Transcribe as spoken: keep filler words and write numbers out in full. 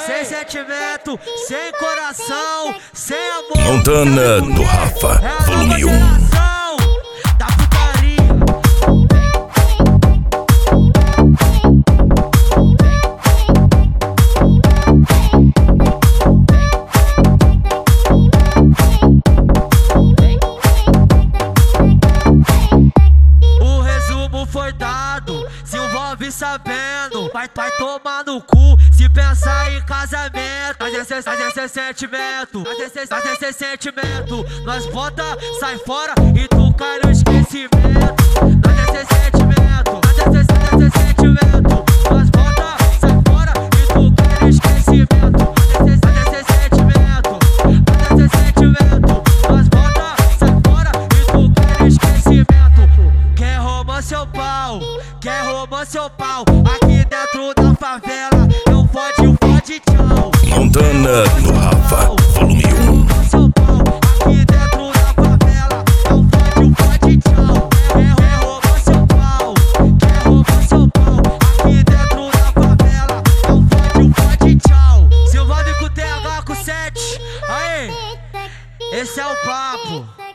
sem sentimento, sem coração, sem amor. Montana do Rafa, É a volume nova um. geração da putaria. O resumo foi dado, se envolve sabendo. Vai, vai tomar no cu se pensar em casamento. Mas esse, mas esse é sentimento, mas esse, mas esse é sentimento. Nós bota, sai fora e tu cai no esquecimento. Mas esse é sentimento, mas esse, mas esse é sentimento. Nós bota, sai fora e tu cai no esquecimento. Mas esse, mas esse é sentimento, mas esse é sentimento. Nós bota, sai fora e tu cai no esquecimento. Quer romance ou pau? Quer romance ou pau? Aqui dentro da favela eu fode, o fode, tchau. Montana do Rafa, volume um. Romance ou pau? Aqui dentro da favela eu fode, o fode, tchau. Quer romance ou pau? Quer romance ou pau? Aqui dentro da favela eu fode, o fode, tchau. Se envolve com T H com sete, aí, esse é o papo.